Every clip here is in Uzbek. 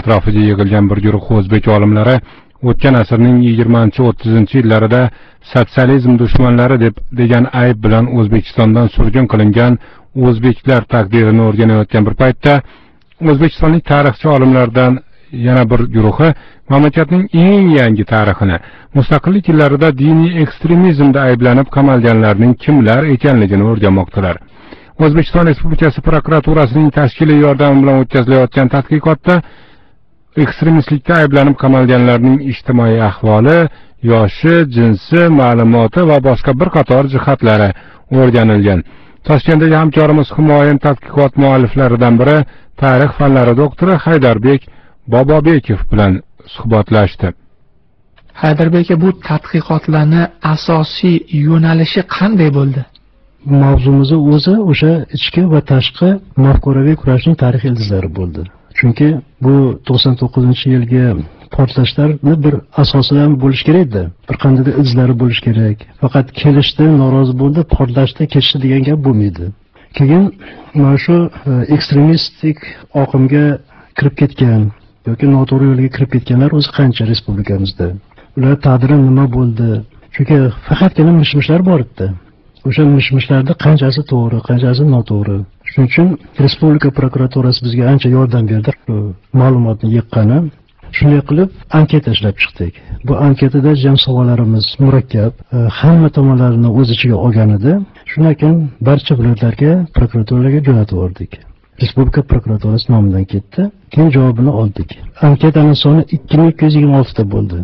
atrofiga yig'ilgan bir guruh o'zbek olimlari o'tgan asrning 20-30 yillarida sotsializm dushmanlari degan ayb bilan O'zbekistondan surgun qilingan o'zbeklar taqdirini o'rganayotgan bir paytda o'zbekistonlik tarixchi olimlardan yana bir guruhi mamlakatning eng yangi tarixini, mustaqillik yillarida diniy ekstremizmda ayblanib qamalganlarning kimlar ekanligini o'rganmoqdalar. O'zbekiston Respublikasi prokuraturasining tashkiliy yordami bilan o'tkazilayotgan tadqiqotda ekstremistlikda ayblanib qamalganlarning ijtimoiy ahvoli, yoshi, jinsi, ma'lumoti va boshqa bir qator jihatlari o'rganilgan. Toshkentdagi hamkorimiz Humoyun tadqiqot mualliflaridan biri tarix fanlari doktori Haydarbek Bobobekov bilan suhbatlashdi. Haydarbek, bu tadqiqotlarning asosiy yo'nalishi qanday bo'ldi? Mavzumiz o'zi o'sha ichki va tashqi mafkuraviy kurashning tarixiy ildizlari bo'ldi. Chunki bu 99-yilgi portlashlarni bir asosidan bo'lish kerak edi. Bir qanday izlari bo'lish kerak. Faqat kelishdi, norozi bo'ldi, portlashdi, ketishdi degan gap bo'lmaydi. Keyin mana shu ekstremistik oqimga kirib ketgan yoki noto'g'ri yo'lga kirib ketganlar o'zi qancha respublikamizda. Ular taqdiri nima bo'ldi? Chunki faqatgina mishmishlar bor edi. O'sha mishmishlarda qanchasi to'g'ri, qanchasi noto'g'ri. Shuning uchun Respublika prokuraturasi bizga ancha yordam berdi. Ma'lumotni yiqqani. Shunday qilib anketa ishlab chiqdik. Bu anketada jam savollarimiz murakkab, hamma tomonlarni o'z ichiga olgan edi. Shundan keyin barcha viloyatlarga, prokuraturalarga jo'natib yubordik. Respublika prokuraturasi nomidan ketdi. Keyin javobini oldik. Anketaning soni 2226 ta bo'ldi.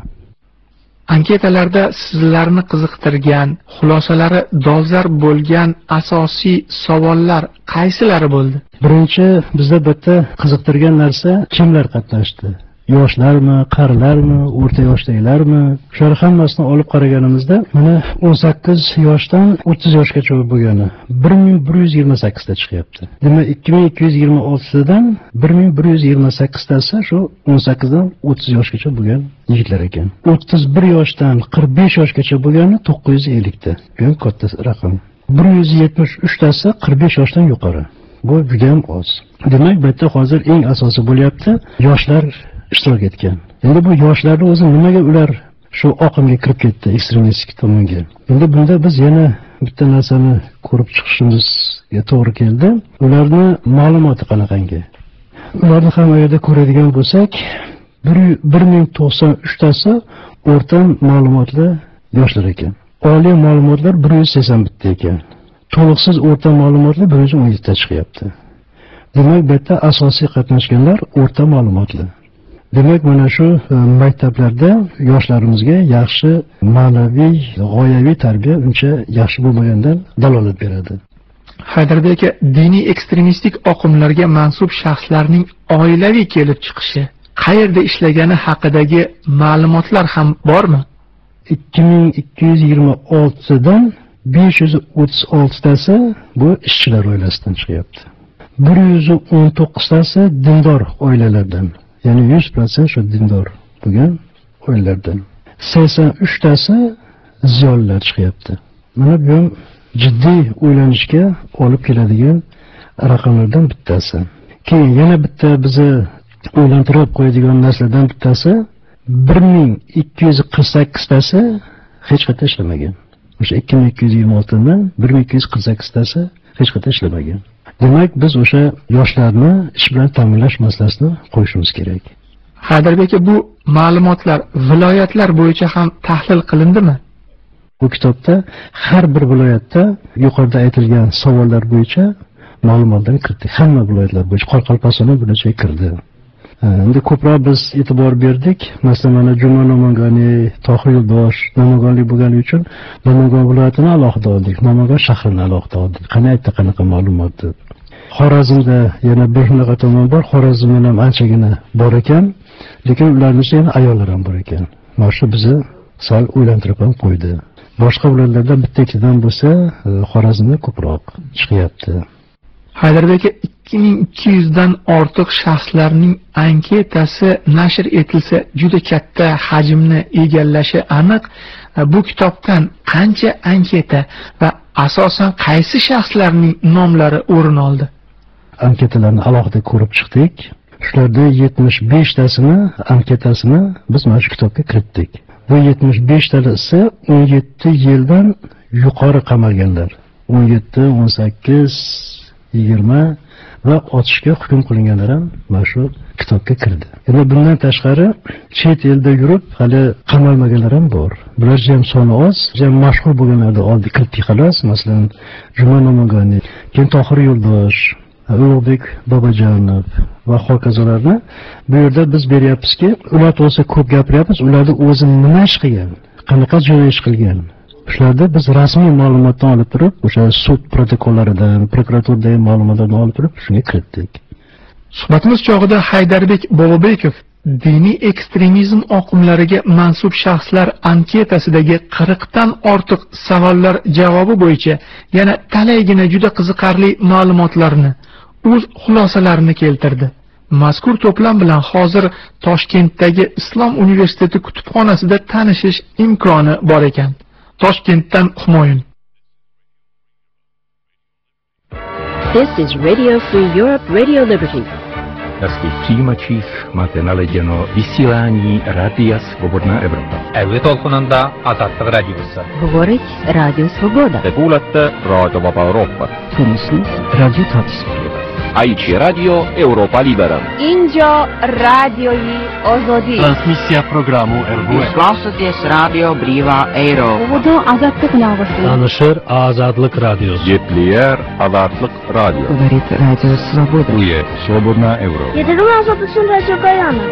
Anketalarda sizlarni qiziqtirgan, xulosalari dolzarb bo'lgan asosiy savollar qaysilari bo'ldi? Birinchi bizda bitta qiziqtirgan narsa kimlar qatnashdi? Yoshlarmi, qarilarmi, o'rta yoshdagilarmi? Shular hammasini olib qaraganimizda, mana 18 yoshdan 30 yoshgacha bo'lgani 1128 ta chiqyapti. Demak, 2226 dan 1128 tasi shu 18 dan 30 yoshgacha bo'lgan yigitlar ekan. 31 yoshdan 45 yoshgacha bo'lgani 950 ta. Bu katta raqam. 173 tasi 45 yoshdan yuqori. Bu juda ham oz. Demak, bu yerda hozir eng asosiy bo'lyapti yoshlar ishtirok etgan. Endi bu yoshlarning o'zi nimaga ular shu oqimga kirib ketdi, ekstremistik tomonga? Endi bunda biz yana bitta narsani ko'rib chiqishimizga to'g'ri keldi. Ularning ma'lumoti qanaqangi? Ularni ham agarda ko'radigan bo'lsak, 1093 tasi o'rta ma'lumotli yoshlar ekan. Oliy ma'lumotlar 181 ta ekan. To'liqsiz o'rta ma'lumotli 117 ta chiqyapti. Demak, bu yerda asosiy qatnashganlar o'rta ma'lumotli. Demak, mana shu maktablarda yoshlarimizga yaxshi ma'naviy, g'oyaviy tarbiya uncha yaxshi bo'lmagandan dalolat beradi. Haydarbek, diniy ekstremistik oqimlarga mansub shaxslarning oilaviy kelib chiqishi, qayerda ishlagani haqidagi ma'lumotlar ham bormi? 2226 dan 536 tasi bu ishchilar oilasidan chiqyapti. 119 tasi dindor oilalardan. Ya'ni 100% shu dindor bo'lgan oilalardan. 83 tasi ziyolilar chiqyapti. Mana bu ham jiddiy o'ylanishga olib keladigan raqamlardan bittasi. Keyin yana bitta bizni o'ylantirib qo'yadigan narsalardan bittasi 1248 tasi hech qayerda ishlamagan. O'sha 2226 dan 1248 tasi hech qayerda ishlamagan. Demak, biz o'sha yoshlarni ish bilan ta'minlash masalasini qo'yishimiz kerak. Haydarbek, bu ma'lumotlar viloyatlar bo'yicha ham tahlil qilindimi? Bu kitobda har bir viloyatda yuqorida aytilgan savollar bo'yicha ma'lumotlarni kiritdik. Hamma viloyatlar bo'yicha Qoraqalpog'iston bo'yicha kirdi. Endi ko'proq biz e'tibor berdik. Masalan, mana Juma Nomongani, Tohir Yo'ldosh Nomongonlik bo'lgani uchun Nomongon viloyatini alohida oldik, Nomongon shahrini alohida oldik. Qanaqa ma'lumot deb. Xorazmda yana bir shunaqa tomon bor. Xorazmda ham anchagina bor ekan, lekin ularning ichida ayollar ham bor ekan. Mana shu bizni sal o'ylantirib ham qo'ydi. Boshqa viloyatlarda bitta-ikkidan bo'lsa, Xorazmda ko'proq chiqyapti. Haydarbek, 2200 dan ortiq shaxslarning anketasi nashr etilsa juda katta hajmni egallashi aniq. Bu kitobdan qancha anketa va asosan qaysi shaxslarning nomlari o'rin oldi? Anketalarni alohida ko'rib chiqdik. Shularda 75tasini anketasini biz mana shu kitobga kiritdik. Bu 75tasi 17 yildan yuqori qamalganlar. 17, 18, 20 va otishga hukm qilinganlar ham mana shu kitobga kirdi. Endi bundan tashqari chet elda yurib hali qamalmaganlar ham bor. Bular ham soni oz, ham mashhur bo'lganlarni oldik kiritdik xolos. Masalan, Juma Nomogani, keyin Tohir Yo'ldosh, Ulug'bek Bobojonov va hokazolarni bu yerda biz beryapmizki, ular to'g'risida ko'p gapiryapmiz, ularni o'zi nima ish qilgan, qanaqa jinoyat ish qilgan. Shularda biz rasmiy ma'lumotdan olib turib, o'sha sud protokollaridan, prokuraturadan ma'lumotlarni olib turib, shunga kiritdik. Suhbatimiz chog'ida Haydarbek Bobobekov diniy ekstremizm oqimlariga mansub shaxslar anketasidagi 40 dan ortiq savollar javobi bo'yicha yana talaygina juda qiziqarli ma'lumotlarni, o'z xulosalarini keltirdi. Mazkur to'plam bilan hozir Toshkentdagi Islom universiteti kutubxonasida tanishish imkoni bor ekan. Toshkentdan Humoyun. This is Radio Free Europe, Radio Liberty. Přijímačích máte naladěno vysílání Rádia Svobodná Evropa. Evlet olxunanda Azadlık Radiosu. Говорить Радио Свобода. Te kuulate Raadio Vaba Euroopat. Слушать Радио Татарского. Aici Radio Europa Libera. Injo radioji Ozodi. Transmisja programu RBS. Klausāties Radio Brīvā Eiropa. Svobodno Azadlık Radiosu. Tanışır Azadlık Radiosu. Jetliyer Azadlık Radyo. Говорит Радио Свобода. Bu je Slobodna Evropa. Yedirun Azadlık'ın radyo kayana.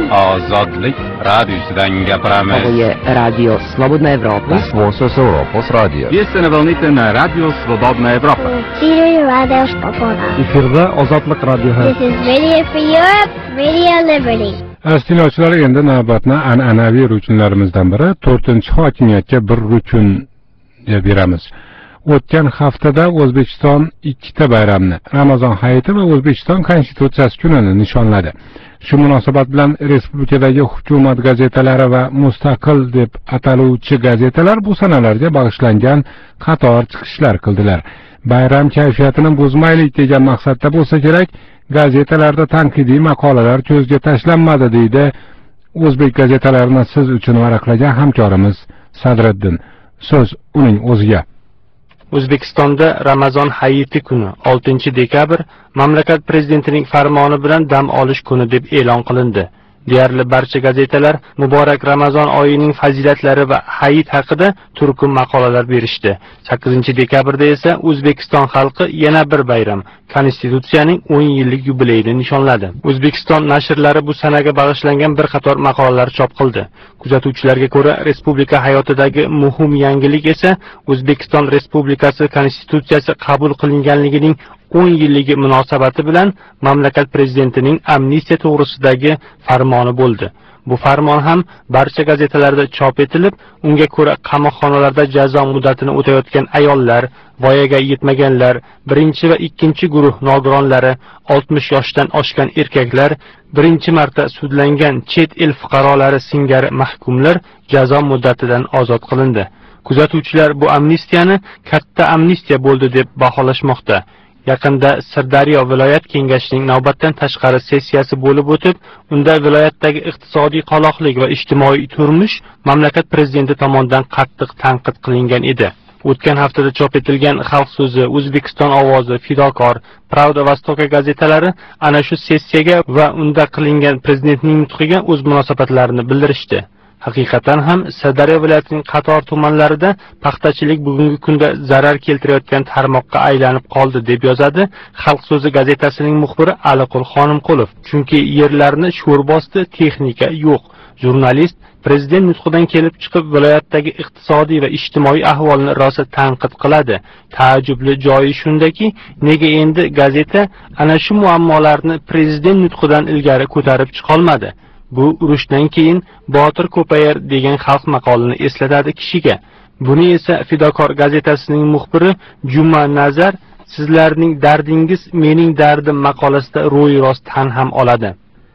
Azadlık Radiosu'dan gapiramiz. Ovo je Radio Slobodna Evropa. Svosos Europos Radio. Jeste na volnite na Radio Svobodna Evropa. Siri Radio Svoboda. Efirde Azadlık Radyosu. This is Radio Free Europe, Radio Liberty. Asliyochilar, endi navbatni an'anaviy rukunlarimizdan biri 4-hokimiyatga bir rukun deb beramiz. O'tgan haftada O'zbekiston ikkita bayramni, Ramazon hayiti va O'zbekiston Konstitutsiyasi kunini nishonladi. Shu munosabat bilan respublikadagi hukumat gazetalari va mustaqil deb ataluvchi gazetalar bu sanalarga bag'ishlangan qator chiqishlar qildilar. Bayram kayfiyatini buzmaylik degan maqsadda bo'lsa kerak, gazetalarda tanqidiy maqolalar ko'zga tashlanmadi, deydi o'zbek gazetalarini siz uchun varaqlagan hamkorimiz Sadriddin. So'z uning o'ziga. O'zbekistonda Ramazon hayiti kuni 6-dekabr mamlakat prezidentining farmoni bilan dam olish kuni deb e'lon qilindi. Deyarli barcha gazetalar muborak Ramazon oyining fazilatlari va hayit haqida turkum maqolalar berishdi. 8-dekabrda esa O'zbekiston xalqi yana bir bayram, Konstitutsiyaning 10 yillik yubileyini nishonladi. O'zbekiston nashrlari bu sanaga bag'ishlangan bir qator maqolalar chop qildi. Kuzatuvchilarga ko'ra, respublika hayotidagi muhim yangilik esa O'zbekiston Respublikasi Konstitutsiyasi qabul qilinganligining 10 yilligi munosabati bilan mamlakat prezidentining amnistiya to'g'risidagi farmoni bo'ldi. Bu farmon ham barcha gazetalarda chop etilib, unga ko'ra qamoqxonalarda jazo muddatini o'tayotgan ayollar, voyaga yetmaganlar, 1 va 2 guruh nogironlari, 60 yoshdan oshgan erkaklar, 1-marta sudlangan chet el fuqarolari singari mahkumlar jazo muddatidan ozod qilindi. Kuzatuvchilar bu amnistiyani katta amnistiya bo'ldi deb baholashmoqda. Yaqinda Sirdaryo viloyat kengashining navbatdan tashqari sessiyasi bo'lib o'tib, unda viloyatdagi iqtisodiy qoloqlik va ijtimoiy turmush mamlakat prezidenti tomonidan qattiq tanqid qilingan edi. O'tgan haftada chop etilgan Xalq so'zi, O'zbekiston ovozi, Fidokor, Pravda va Vostoka gazetalari ana shu sessiyaga va unda qilingan prezidentning nutqiga o'z munosabatlarini bildirishdi. Haqiqatan ham Sirdaryo viloyatining qator tumanlarida paxtachilik bugungi kunda zarar keltirayotgan tarmoqqa aylanib qoldi deb yozadi Xalq so'zi gazetasining muxbiri Aliqul Xonimqulov. Chunki yerlarni sho'r bosdi, texnika yo'q. Jurnalist prezident nutqidan kelib chiqib viloyatdagi iqtisodiy va ijtimoiy ahvolni rosa tanqid qiladi. Taajjubli joyi shundaki, nega endi gazeta ana shu muammolarni prezident nutqidan ilgari ko'tarib chiqolmadi? Bu urushdan keyin botir ko'payar degan xalq maqolini eslatadi kishiga. Buni esa Fidokor gazetasining muxbiri Juma Nazar sizlarning dardingiz mening dardim maqolasida ro'y rost tan ham oladi.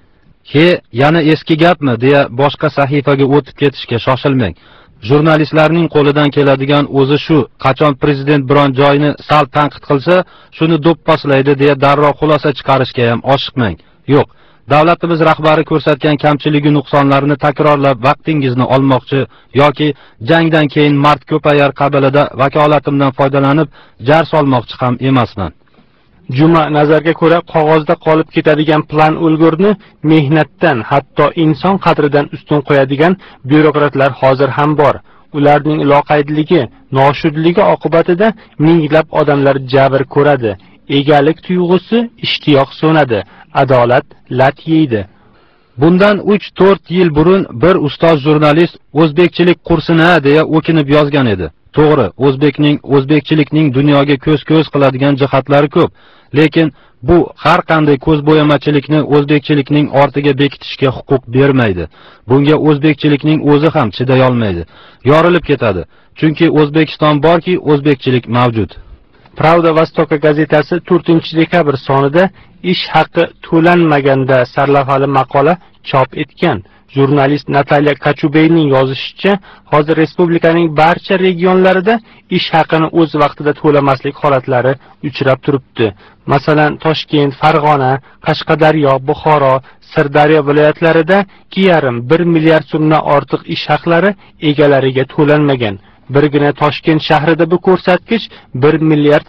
Yana eski gapmi deya boshqa sahifaga o'tib ketishga shoshilmang. Jurnalistlarning qo'lidan keladigan o'zi shu, qachon prezident biron joyni sal tanqid qilsa, shuni do'pposlaydi deya darrov xulosa chiqarishga ham oshiqmang. Yo'q, davlatimiz rahbari ko'rsatgan kamchiligi nuqsonlarni takrorlab vaqtingizni olmoqchi yoki jangdan keyin mard ko'payar qabilida vakolatimdan foydalanib jar solmoqchi ham emasman. Juma nazarga ko'ra qog'ozda qolib ketadigan plan o'lgurni mehnatdan, hatto inson qadridan ustun qo'yadigan byurokratlar hozir ham bor. Ularning loqaydligi, noshudligi oqibatida minglab odamlar jabr ko'radi. Egalik tuyg'usi ishtiyoq so'nadi, adolat lat yeydi. Bundan 3-4 yil burun bir ustoz jurnalist o'zbekchilik kursini deya o'kinib yozgan edi. To'g'ri, o'zbekchilikning dunyoga ko'z qiladigan jihatlari ko'p, lekin bu har qanday ko'zbo'yamachilikni o'zbekchilikning ortiga bekitishga huquq bermaydi. Bunga o'zbekchilikning o'zi ham chiday olmaydi. Yorilib ketadi. Chunki O'zbekiston borki, o'zbekchilik mavjud. Pravda Vostoka gazetasi 4-dekabr sonida ish haqi to'lanmaganda sarlavhali maqola chop etgan. Jurnalist Natalya Kachubeyning yozishicha, hozir respublikaning barcha regionlarida ish haqini o'z vaqtida to'lamaslik holatlari uchrab turibdi. Masalan, Toshkent, Farg'ona, Qashqadaryo, Buxoro, Sirdaryo viloyatlarida 2,5 milliard so'mdan ortiq ish haqlari egalariga to'lanmagan. Birgina Toshkent shahrida bu ko'rsatkich 1 milliard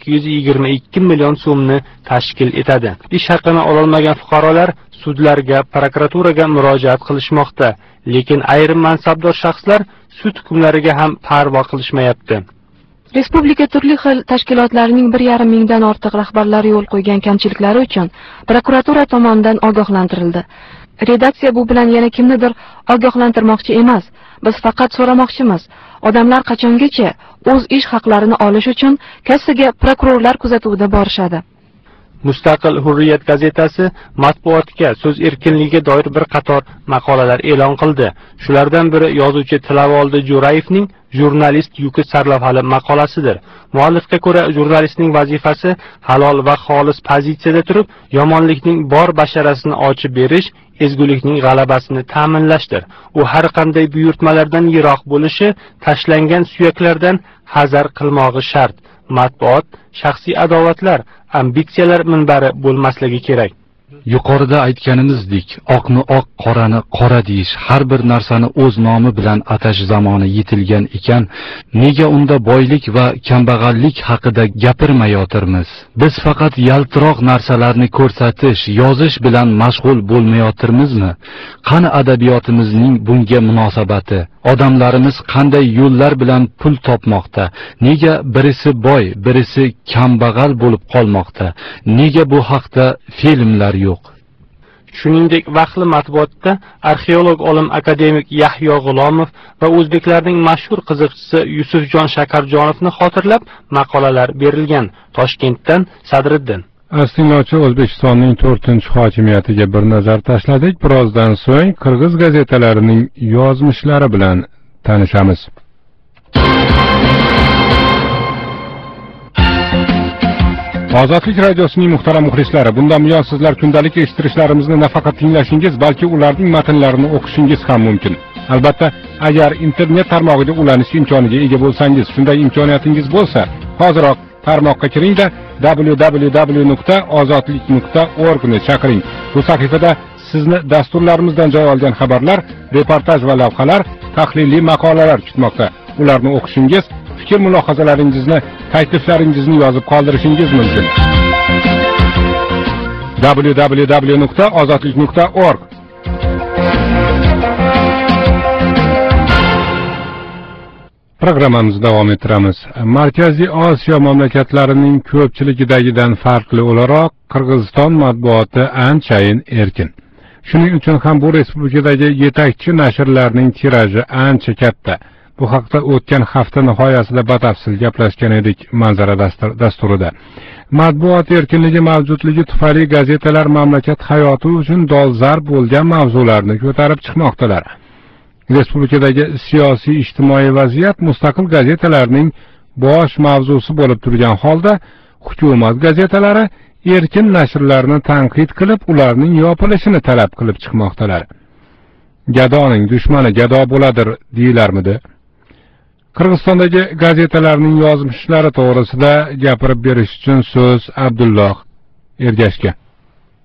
822 million so'mni tashkil etadi. Ish haqini ololmagan fuqarolar sudlarga, prokuraturaga murojaat qilishmoqda, lekin ayrim mansabdor shaxslar sud hukmlariga ham parvo qilishmayapti. Respublika turli xil tashkilotlarining 1,5 mingdan ortiq rahbarlari yo'l qo'ygan kamchiliklari uchun prokuratura tomonidan ogohlantirildi. Redaksiya bu bilan yana kimnidir ogohlantirmoqchi emas. Biz faqat so'ramoqchimiz. Odamlar qachongacha o'z ish haqlarini olish uchun kassaga prokurorlar kuzatuvida borishadi. Mustaqil Hurriyat gazetasi matbuotga so'z erkinligiga doir bir qator maqolalar e'lon qildi. Shulardan biri yozuvchi Tilavoldi Jo'rayevning Jurnalist yuki sarlavhali maqolasidir. Muallifga ko'ra, jurnalistning vazifasi halol va xolis pozitsiyada turib, yomonlikning bor basharasini ochib berish, ezgulikning g'alabasini ta'minlashdir. U har qanday buyurtmalardan yiroq bo'lishi, tashlangan suyaklardan hazar qilmog'i shart. Matbuot shaxsiy adovatlar, ambitsiyalar minbari bo'lmasligi kerak. Yuqorida aytganimizdek, oqni oq, qorani qora deyish, har bir narsani o'z nomi bilan atash zamoni yetilgan ekan, nega unda boylik va kambag'allik haqida gapirmayotirmiz? Biz faqat yaltiroq narsalarni ko'rsatish, yozish bilan mashg'ul bo'lmayotirmizmi? Qani adabiyotimizning bunga munosabati? Odamlarimiz qanday yo'llar bilan pul topmoqda? Nega birisi boy, birisi kambag'al bo'lib qolmoqda? Nega bu haqda filmlar yo'q? Shuningdek, vaqtli matbuotda arxeolog olim akademik Yahyo G'ulomov va o'zbeklarning mashhur qiziqchisi Yusufjon Shakarjonovni xotirlab maqolalar berilgan. Toshkentdan Sadriddin. Astinglovchi, O'zbekistonning 4-hokimiyatiga bir nazar tashladik. Birozdan so'ng qirg'iz gazetalarining yozmishlari bilan tanishamiz. Ozodlik radiosining muhtaram muxlislari, bundan buyon sizlar kundalik eshittirishlarimizni nafaqat tinglashingiz, balki ularning matnlarini o'qishingiz ham mumkin. Albatta, agar internet tarmog'iga ulanish imkoniga ega bo'lsangiz, shunday imkoniyatingiz bo'lsa, hoziroq tarmoqqa kiring-da www.ozodlik.org ni chaqiring. Bu sahifada sizni dasturlarimizdan joy olgan xabarlar, reportaj va lavhalar, tahliliy maqolalar kutmoqda. Ularni o'qishingiz, fikr mulohazalaringizni, takliflaringizni yozib qoldirishingiz mumkin. www.ozodlik.org. Programmamizni davom ettiramiz. Markaziy Osiyo mamlakatlarining ko'pchiligidagidan farqli o'laroq Qirg'iziston matbuoti anchayin erkin. Shuning uchun ham bu respublikadagi yetakchi nashrlarning tiraji ancha katta. Bu haqda o'tgan hafta nihoyasida batafsil gaplashgan edik manzara dasturida. Matbuot erkinligi mavjudligi tufayli gazetalar mamlakat hayoti uchun dolzarb bo'lgan mavzularni ko'tarib chiqmoqdalar. Respublikadagi siyosiy ijtimoiy vaziyat mustaqil gazetalarning bosh mavzusi bo'lib turgan holda, hukumat gazetalari erkin nashrlarni tanqid qilib, ularning yopilishini talab qilib chiqmoqdalar. Gadoning dushmani gado bo'ladir deyilarmidi? Qirg'izistondagi gazetalarning yozmishlari to'g'risida gapirib berish uchun so'z Abdulloh Ergashga.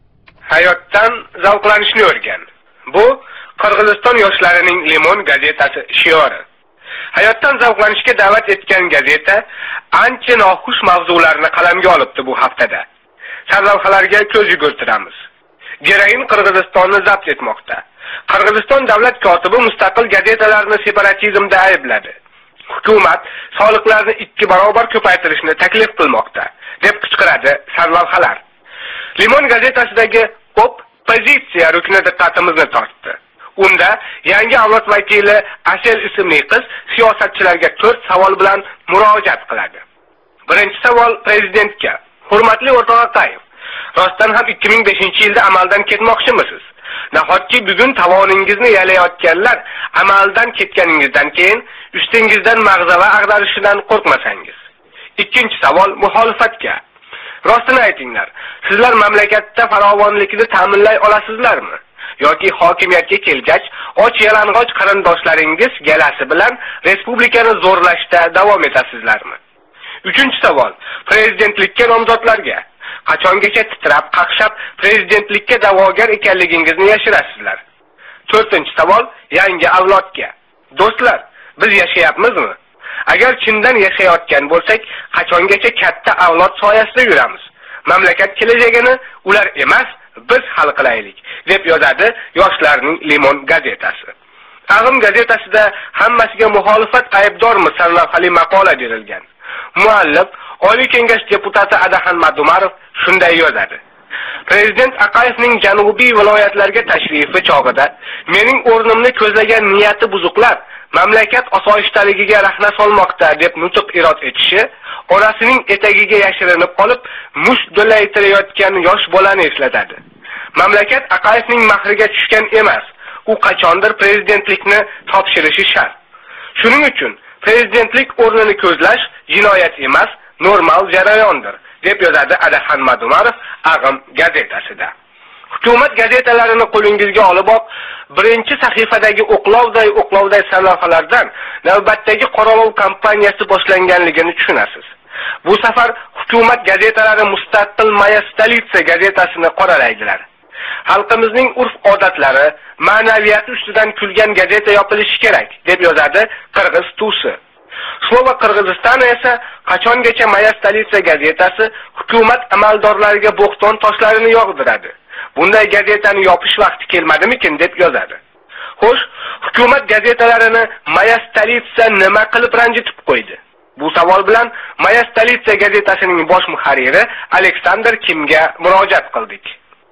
hayotdan zavqlanishni o'rgan. Bu Qirg'iziston yoshlarining Limon gazetasi shiori. Hayotdan zavqlanishga da'vat etgan gazeta ancha noxush mavzularni qalamga olibdi bu haftada. Sarlavhalarga ko'z yugurtiramiz. Geroin Qirg'izistonni zabt etmoqda. Qirg'iziston davlat kotibi mustaqil gazetalarni separatizmda aybladi. Hukumat soliqlarni 2 barobar ko'paytirishni taklif qilmoqda, deb qichqiradi sarlavhalar. Limon gazetasidagi pozitsiya rukni diqqatimizni tortdi. Unda yangi avlod vakili Asel ismli qiz siyosatchilarga 4 savol bilan murojaat qiladi. Birinchi savol prezidentga: Hurmatli o'rtoq Aqayev, rostdan ham 2005-yilda amaldan ketmoqchimisiz? Nahotki bugun tavoningizni yalayotganlar amaldan ketganingizdan keyin ustingizdan mag'zava ag'darishidan qo'rqmasangiz. Ikkinchi savol muxolifatga: Rostini aytinglar, sizlar mamlakatda farovonlikni ta'minlay olasizlarmi? Yoki hokimiyatga kelgach, och yalang'och qarindoshlaringiz galasi bilan respublikani zo'rlashda davom etasizlarmi? Uchinchi savol prezidentlikka nomzodlarga: Qachongacha titrab, qaqshab prezidentlikka da'vogar ekanligingizni yashirasizlar? To'rtinchi savol yangi avlodga: Do'stlar, biz yashayapmizmi? Agar chindan yashayotgan bo'lsak, qachongacha katta avlod soyasida yuramiz? Mamlakat kelajagini ular emas, biz hal qilaylik, deb yozadi Yoshlarning Limon gazetasi. Ag'im gazetasida hammasiga muxolifat aybdormi sarlavhali maqola berilgan. Muallif Oliy Kengash deputati Adaxon Madumarov shunday yozadi: Prezident Aqayevning janubiy viloyatlarga tashrifi chog'ida mening o'rnimni ko'zlagan niyati buzuqlar mamlakat osoyishtaligiga rahna solmoqda deb nutq irod etishi, onasining etagiga yashirinib qolib, musht do'laytirayotgan yosh bolani eslatadi. Mamlakat Aqayevning mahriga tushgan emas, u qachondir prezidentlikni topshirishi shart. Shuning uchun prezidentlik o'rnini ko'zlash jinoyat emas, normal jarayondir, deb yozadi Adaxon Madumarov Ag'im gazetasida. Hukumat gazetalarini qo'lingizga olib, birinchi sahifadagi o'qlovday sarlavhalardan navbatdagi qoralov kampaniyasi boshlanganligini tushunasiz. Bu safar hukumat gazetalari mustaqil Moya Stolitsa gazetasini qoralaydilar. Xalqimizning urf-odatlari, ma'naviyati ustidan kulgan gazeta yopilishi kerak, deb yozadi Qirg'iz Tusi. Slova Qirg'izistoni esa qachongacha Moya Stolitsa gazetasi hukumat amaldorlariga bo'xton toshlarini yog'diradi. Bunday gazetani yopish vaqti kelmadimikin deb yozadi. Xo'sh, hukumat gazetalarini Moya Stolitsa nima qilib ranjitib qo'ydi? Bu savol bilan Moya Stolitsa gazetasining bosh muharriri Aleksandr Kimga murojaat qildik.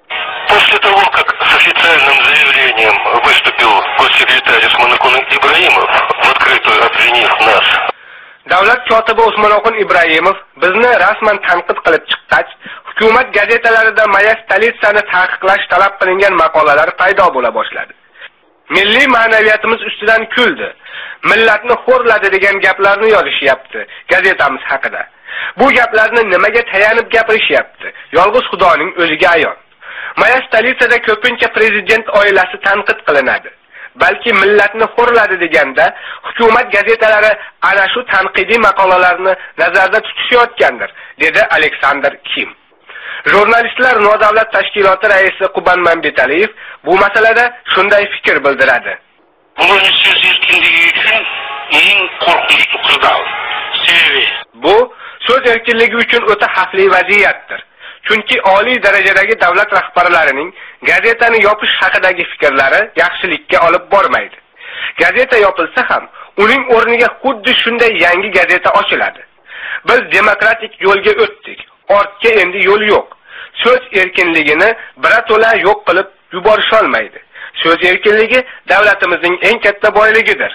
После того, как с официальным заявлением выступил госсекретарь Усмонокун Ибраимов, в открытую обвинив нас, Davlat kotibi Usmonokun Ibrohimov bizni rasman tanqid qilib chiqqach, hukumat gazetalarida Moya Stolitsani taqiqlash talab qilingan maqolalar paydo bo'la boshladi. Milliy ma'naviyatimiz ustidan kuldi, millatni xo'rladi degan gaplarni yozishyapti gazetamiz haqida. Bu gaplarni nimaga tayanib gapirishyapti? Yolg'iz Xudoning o'ziga ayon. Moya Stolitsada ko'pincha prezident oilasi tanqid qilinadi. Balki millatni xo'rladi deganda hukumat gazetalari ana shu tanqidiy maqolalarni nazarda tutishayotgandir, dedi Aleksandr Kim. Jurnalistlar nodavlat tashkiloti raisi Quban Mambetaliyev bu masalada shunday fikr bildiradi. Bu so'z erkinligi uchun o'ta xavfli vaziyatdir. Chunki oliy darajadagi davlat rahbarlarining gazetani yopish haqidagi fikrlari yaxshilikka olib bormaydi. Gazeta yopilsa ham, uning o'rniga xuddi shunday yangi gazeta ochiladi. Biz demokratik yo'lga o'tdik. Ortga endi yo'l yo'q. So'z erkinligini birato'la yo'q qilib yuborish olmaydi. So'z erkinligi davlatimizning eng katta boyligidir.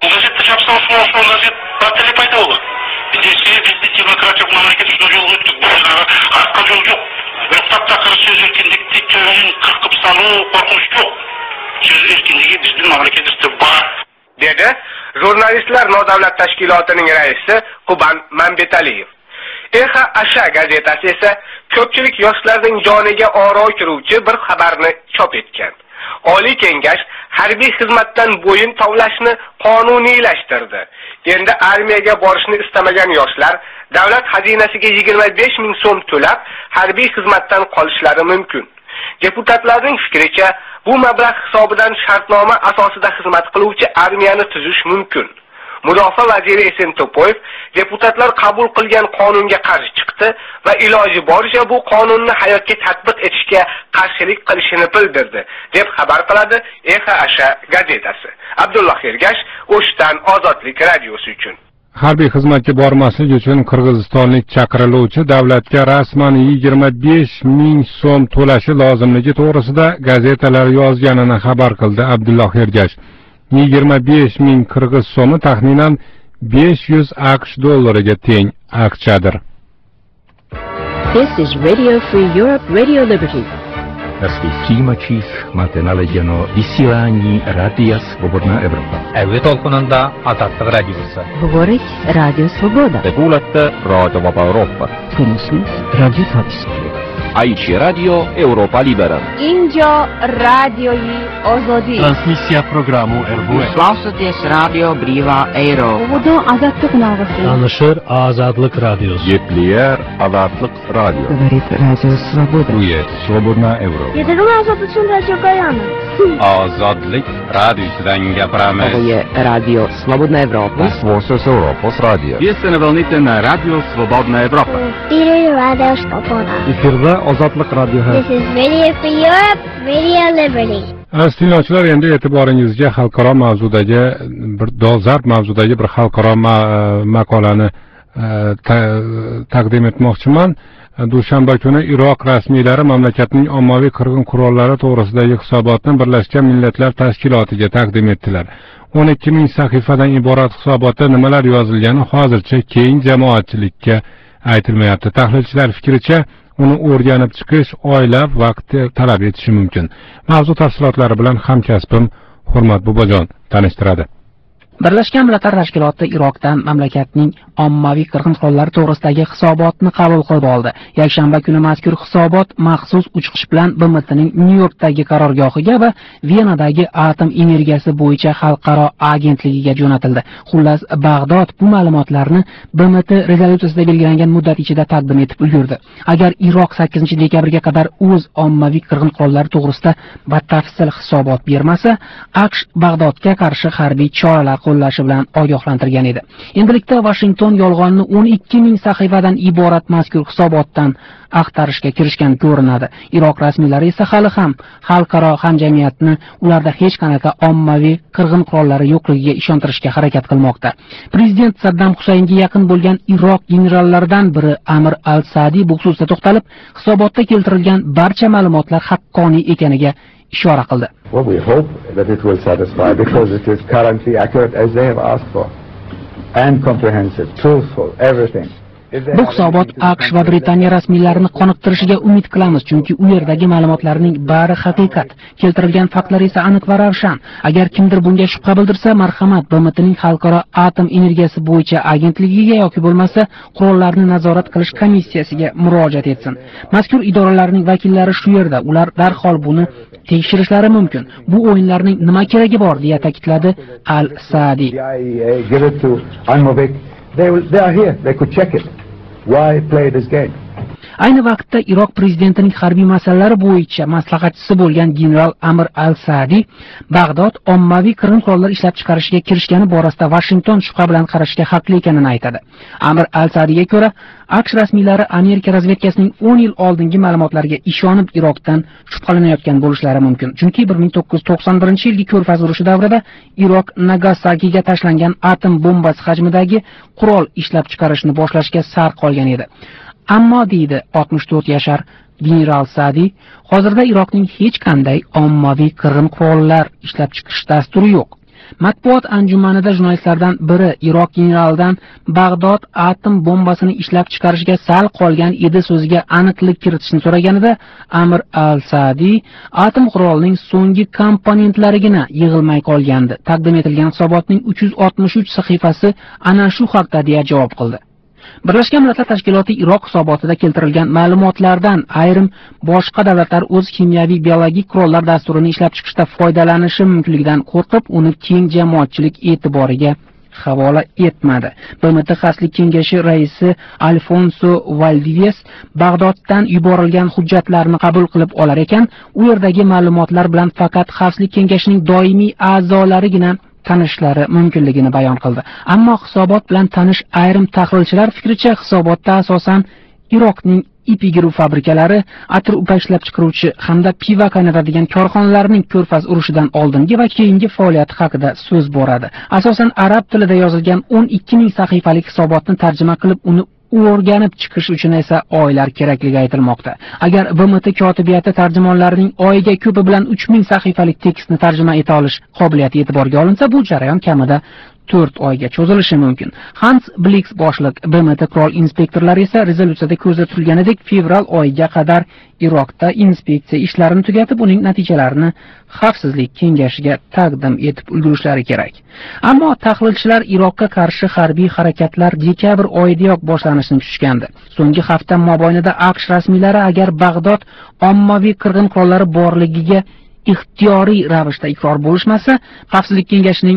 Здесь демократия в мемлекеттік жол өттік. Артқа жол жоқ. Бір таптақыр сөз еркіндікті төмен қырқып салу қорқыныш жоқ. Söz erkinligi bizning mamlakatimizda bor, dedi jurnalistlar nodavlat tashkilotining raisi Quban Mambetaliyev. Exa Asha gazetasi esa ko'pchilik yoshlarning joniga oro kiruvchi bir xabarni chop etgan. Oliy Kengash harbiy xizmatdan bo'yin tovlashni qonuniylashtirdi. Endi armiyaga borishni istamagan yoshlar davlat xazinasiga 25 ming so'm to'lab harbiy xizmatdan qolishlari mumkin. Deputatlarning fikricha, bu mablag' hisobidan shartnoma asosida xizmat qiluvchi armiyani tuzish mumkin. Mudofaa vaziri Esen To'poyev deputatlar qabul qilgan qonunga qarshi chiqdi va iloji boricha bu qonunni hayotga tatbiq etishga qarshilik qilishini bildirdi, deb xabar qiladi EXA gazetasi. Abdulloh Ergash, O'shdan Ozodlik radiosi uchun. Harbiy xizmatga bormaslik uchun qirg'izistonlik chaqiriluvchi davlatga rasman 25 ming so'm to'lashi lozimligi to'g'risida gazetalar yozganini xabar qildi Abdulloh Ergash. 25 ming qirg'iz so'mi taxminan 500 AQSh dollariga teng akchadir. This is Radio Free Europe, Radio Liberty. Нашли приемачив матеналегено висилани Радио Свободная Европа. Эве толкунанда Азаттык радиосы. Говорить Радио Свобода. Регулятор Радио Европа. Конусмус Радио Татистри. Айчи Радио Европа Либера. Инджо Радиои Озоди. Трансмиссия программу РГВ. Слушайте Radio Briva Euro. Поводу Азаттык нагысы. Танышыр Азатлык радиосы. Еплиер Азатлык радио. Говорит Радио Свобода. Дует Свободная Европа. Yedirma Azat uchun radio Gayana. Ozodlik radiosidan gapiramiz. Radio Свободная Европа. Слушайте Европа с радио. Если на волните на Радио Свободная Европа. Radio Свобода. Эфирда Азатлык радиосы. This is Radio Free Europe, Radio Liberty. Aziz tinglovchilar, endi e'tiboringizga xalqaro mavzudagi dolzarb mavzudagi bir xalqaro maqolani taqdim etmoqchiman. Dushanba kuni Iroq rasmiylari mamlakatning ommaviy qirg'in qurollari to'g'risidagi hisobotni Birlashgan Millatlar Tashkilotiga taqdim etdilar. 12 ming sahifadan iborat hisobotda nimalar yozilgani hozircha keng jamoatchilikka aytilmayapti. Tahlilchilar fikricha, uni o'rganib chiqish oylab vaqt talab etishi mumkin. Mavzu tafsilotlari bilan hamkasbim Hurmat Bobojon tanishtiradi. Birlashgan Millatlar Tashkiloti Iroqdan mamlakatning ommaviy qirg'in qurollari to'g'risidagi hisobotni qabul qilib oldi. Yakshanba kuni mazkur hisobot maxsus uchqish bilan BMTning Nyu-Yorkdagi qarorgohiga va Venadagi atom energiyasi bo'yicha xalqaro agentligiga jo'natildi. Xullas, Bag'dod bu ma'lumotlarni BMT rezolyutsiyasida belgilangan muddat ichida taqdim etib ulgurdi. Agar Iroq 8-dekabrga qadar o'z ommaviy qirg'in qurollari to'g'risida batafsil hisobot bermasa, AQSh Bag'dodga qarshi harbiy choralar qo'llashi bilan ogohlantirgan edi. Endilikda Washington yolg'onni 12 ming sahifadan iborat mazkur hisobotdan axtarishga kirishgan ko'rinadi. Iroq rasmiylari esa hali ham xalqaro hamjamiyatni ularda hech qanaqa ommaviy qirg'in qurollari yo'qligiga ishontirishga harakat qilmoqda. Prezident Saddam Husaynga yaqin bo'lgan Iroq generallaridan biri Amir al-Sadi bu xususda to'xtalib, hisobotda keltirilgan barcha ma'lumotlar haqqoniy ekaniga ishora qildi. Well, we hope that it will satisfy because it is currently accurate as they have asked for and comprehensive, truthful, everything. Bu hisobot AQSh va Britaniya rasmiylarini qoniqtirishiga umid qilamiz, chunki u yerdagi ma'lumotlarning bari haqiqat, keltirilgan faktlar esa aniq va ravshan. Agar kimdir bunga shubha bildirsa, marhamat BMTning xalqaro atom energiyasi bo'yicha agentligiga yoki bo'lmasa qurollarni nazorat qilish komissiyasiga murojaat etsin. Mazkur idoralarning vakillari shu yerda, ular darhol buni tekshirishlari mumkin. Bu o'yinlarning nima keragi bor, deya ta'kidladi al-Sadi. They are here, they could check it. Why play this game? Ayni vaqtda Iroq prezidentining harbiy masalalar bo'yicha maslahatchisi bo'lgan general Amir al-Sadi Bag'dod ommaviy qirg'in qurollar ishlab chiqarishiga kirishgani borasida Washington shubha bilan qarashga haqli ekanini aytadi. Amir al-Sadiga ko'ra, AQSh rasmiylari Amerika razvedkasining 10 yil oldingi ma'lumotlariga ishonib Iroqdan shubhalanayotgan bo'lishlari mumkin. Chunki 1991-yilgi Ko'rfaz urushi davrida Iroq Nagasakiga tashlangan atom bombasi hajmidagi qurol ishlab chiqarishni boshlashga sar qolgan edi. Ammo deydi 64 yashar general Sadi, hozirda Iroqning hech qanday ommaviy qirg'in qurollar ishlab chiqish dasturi yo'q. Matbuot anjumanida jurnalistlardan biri Iroq generalidan Bag'dod atom bombasini ishlab chiqarishga sal qolgan edi so'ziga aniqlik kiritishni so'raganida Amir al-Sadi atom qurolining so'nggi komponentlarigina yig'ilmay qolgandi. Taqdim etilgan hisobotning 363 sahifasi ana shu haqda deya javob qildi. Birlashgan Millatlar Tashkiloti Iroq hisobotida keltirilgan ma'lumotlardan ayrim boshqa davlatlar o'z kimyoviy biologik qurollar dasturini ishlab chiqishda foydalanishi mumkinligidan qo'rqib, uni keng jamoatchilik e'tiboriga havola etmadi. BMT Xavfsizlik kengashi raisi Alfonso Valdives Bag'doddan yuborilgan hujjatlarni qabul qilib olar ekan, u yerdagi ma'lumotlar bilan faqat Xavfsizlik kengashining doimiy a'zolarigina tanishlari mumkinligini bayon qildi. Ammo hisobot bilan tanish ayrim tahlilchilar fikricha, hisobotda asosan Iroqning ipigru fabrikalari, atir upak ishlab chiqaruvchi hamda pivo qaynatadigan korxonalarning Ko'rfaz urushidan oldingi va keyingi faoliyati haqida so'z boradi. Asosan arab tilida yozilgan 12 ming sahifalik hisobotni tarjima qilib, uni o'rganib chiqish uchun esa oylar kerakligi aytilmoqda. Agar BMT kotibiyati tarjimonlarining oyiga ko'pi bilan 3000 sahifalik tekstni tarjima eta olish qobiliyati e'tiborga olinsa, bu jarayon kamida 4 oyga cho'zilishi mumkin. Hans Blix boshliq BMT qurol inspektorlari esa rezolyutsiyada ko'zda tutilganidek fevral oyiga qadar Iroqda inspeksiya ishlarini tugatib, uning natijalarini Xavfsizlik kengashiga taqdim etib ulgurishlari kerak. Ammo tahlilchilar Iroqqa qarshi harbiy harakatlar dekabr oyidayoq boshlanishini kutishgandi. So'nggi hafta mobaynida AQSh rasmiylari agar Bag'dod ommaviy qirg'in qurollari borligiga ixtiyoriy ravishda iqror bo'lishmasa, Xavfsizlik kengashining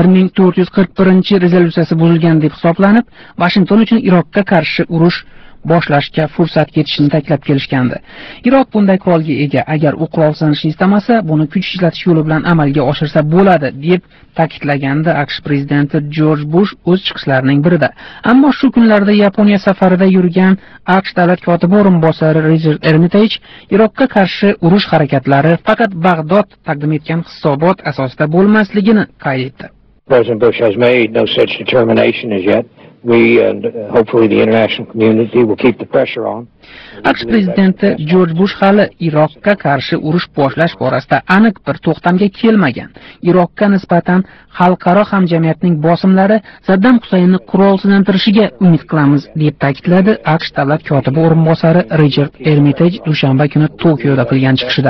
1441-rezolyutsiyasi buzilgan deb hisoblanib, Washington uchun Iroqqa qarshi urush boshlashga fursat yetishini taklif kelishgandi. Iroq bunday qurolga ega. Agar u qurollanishni istamasa, buni kuch ishlatish yo'li bilan amalga oshirsa bo'ladi, deb ta'kidlagandi AQSh prezidenti Jorj Bush o'z chiqishlarining birida. Ammo shu kunlarda Yaponiya safarida yurgan AQSh davlat kotibi o'rinbosari Richard Armitage Iroqqa qarshi urush harakatlari faqat Bag'dod taqdim etgan hisobot asosida bo'lmasligini qayd etdi. President Bush has made no such determination as yet. We and hopefully the international community will keep the pressure on. AQSh prezidenti Jorj Bush hali Iroqqa qarshi urush boshlash borasida aniq bir to'xtamga kelmagan. Iroqqa nisbatan xalqaro hamjamiyatning bosimlari Saddam Husaynni qurolsizlantirishiga umid qilamiz, deb ta'kidladi AQSh davlat kotibi o'rinbosari Richard Armitage dushanba kuni Tokioda qilgan chiqishida.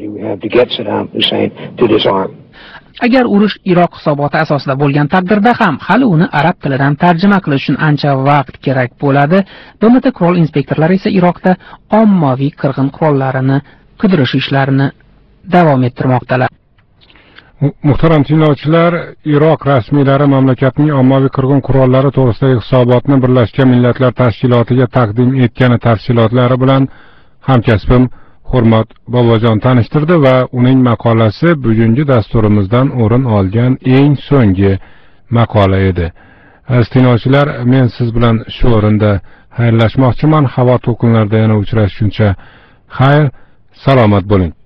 Agar urush Iroq hisoboti asosida bo'lgan taqdirda ham hali uni arab tilidan tarjima qilish uchun ancha vaqt kerak bo'ladi. BMT qurol inspektorlari esa Iroqda ommaviy qirg'in qurollarini qidirish ishlarini davom ettirmoqdalar. Muhtaram tinglovchilar, Iroq rasmiylari mamlakatning ommaviy qirg'in qurollari to'g'risidagi hisobotni Birlashgan Millatlar Tashkilotiga taqdim etgani tafsilotlari bilan hamkasbim Hurmat Bobojon tanishtirdi va uning maqolasi bugungi dasturimizdan o'rin olgan eng so'nggi maqola edi. Aziz tinglovchilar, men siz bilan shu o'rinda xayrlashmoqchiman. Havo to'lqinlarida yana uchrashguncha xayr, salomat bo'ling.